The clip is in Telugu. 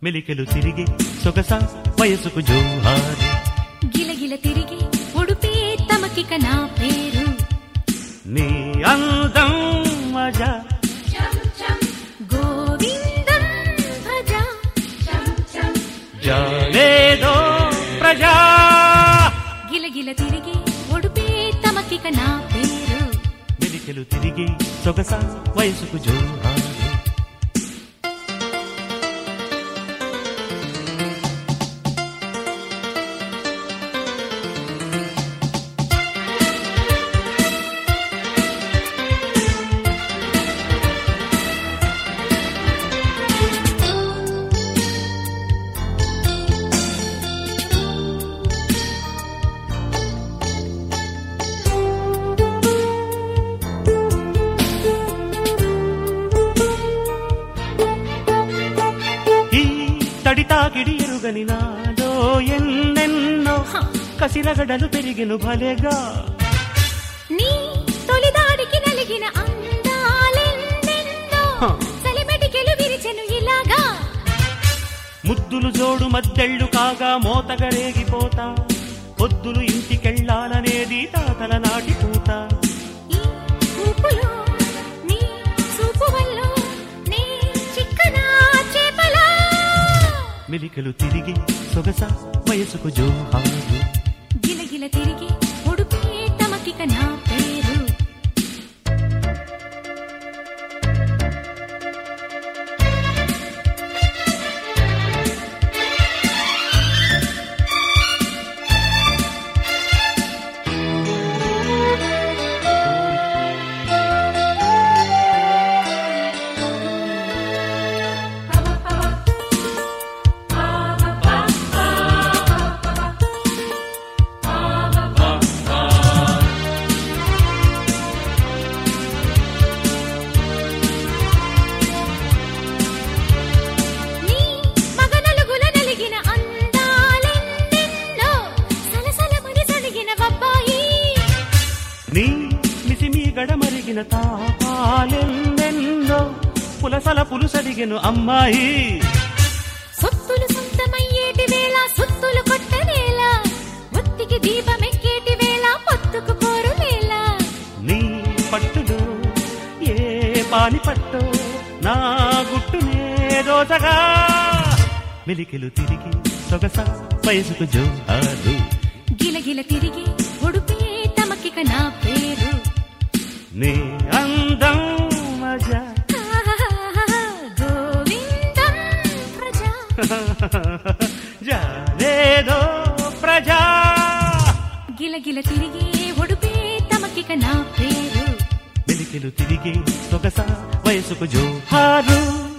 మెలికెలు తిరిగి సొగస వయసుకు జోహారు గిలగిల తిరిగి ఉడుపే తమకిక నా పేరు నీ అందం మజా గోవిందం భజ జాలేదో ప్రజా గిలగిల తిరిగి ఉడుపే తమకిక నా పేరు మెలికెలు తిరిగి సొగస వయసుకు జోహారు తడితాకిడి ఎరుగని నాలో ఎన్నెన్నో కసిరగడలు పెరిగిను భలేగా నీ తొలిదాడికి నలిగిన అందాలెన్నెన్నో సలిమెటికెలు విరిచెను ఇలాగా ముద్దులు జోడు మద్దెళ్ళు కాగా మోతగా రేగిపోతా పొద్దులు ఇంటికెళ్ళాలనేది తాతల నాటి పూత ఈ ఊపులో నీ చూపు వల్ల నీ చిక్కనా చేపలా మెలికలు తిరిగి సొగస వయసుకు జోహారు గిలగిల తిరిగి ఉడుపే తమకిక నా పేరు నీ మిసిమి గడమరిగిన తాపాలెన్నెన్నో పులసల పులుసడిగెను అమ్మాయి సొత్తులు సొంతమయ్యేటి వేళ సొత్తులు కొట్టనేల ఒత్తికి దీపమెక్కేటి వేళ పొత్తుకు కోరునేల నీ పట్టులో ఏ పాని పట్టో నా గుట్టునే దోచగా మెలికెలు తిరిగి సొగస వయసుకు జోహారు గిలగిల తిరిగి ఉడుపే తమకిక నా పేరు నీ అందం మజా గోవిందం ప్రజా జాలేదో ప్రజా గిలగిల తిరిగి ఉడుపే తమకిక నా పేరు మెలికెలు తిరిగి సొగస వయసుకు జోహారు